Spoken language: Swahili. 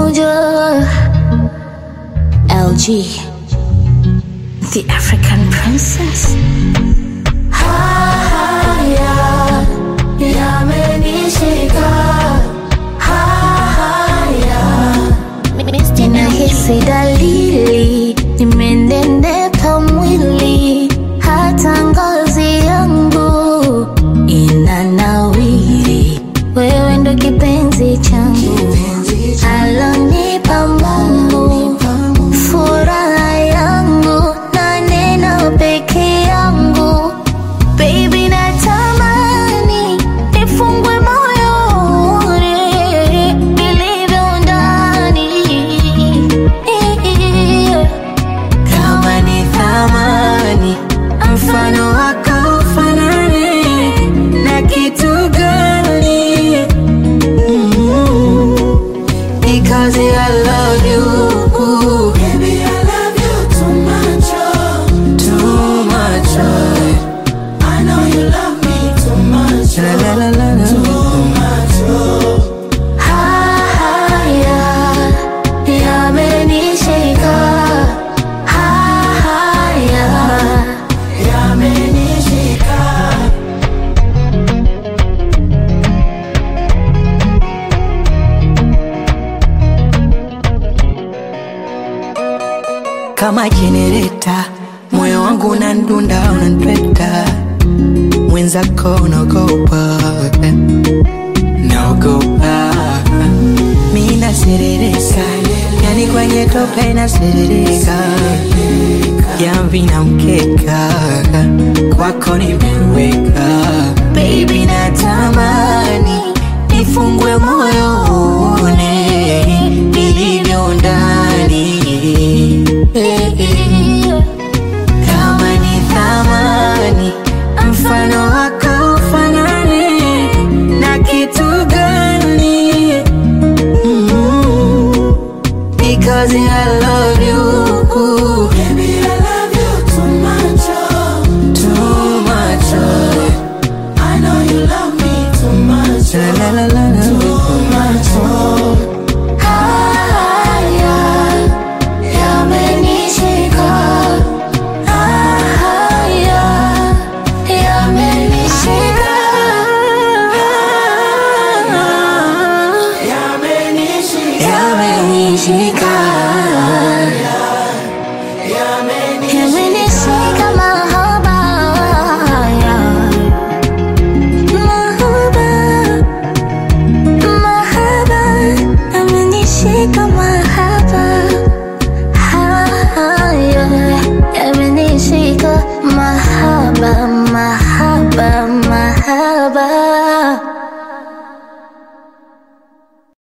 moja. LG, the African princess. Haya yamenishika, haya ninahisi dalili, nimenenepa mwili, hata ngozi yangu inanawiri. Wewe ndo kipenzi changu, alonipa Mungu, furaha yangu na neno peke yangu. Baby natamani nifungwe moyoni nilivyo ndani. Kama ni thamani mfano wako fanani na kitu gani? Because I love you, baby, I love you too much, too much. I know you love me too much, la la la la, too much. Haya yamenishika, haya yamenishika. Kama jenereta, moyo wangu unandunda, unanipeta. Mwenzako naogopa, naogopa. Mimi naserereka, yani kwenye tope naserereka. Jamvi na mkeka, kwako nimeweka. Baby natamani nifungwe moyoni nilivyo ndani. Kama ni thamani mfano wako fanani na kitu gani? Because I love you, baby, I love you too much, too much. I know you love me too much, la la la la, too much. Haya yamenishika, haya yamenishika, Yamenishika.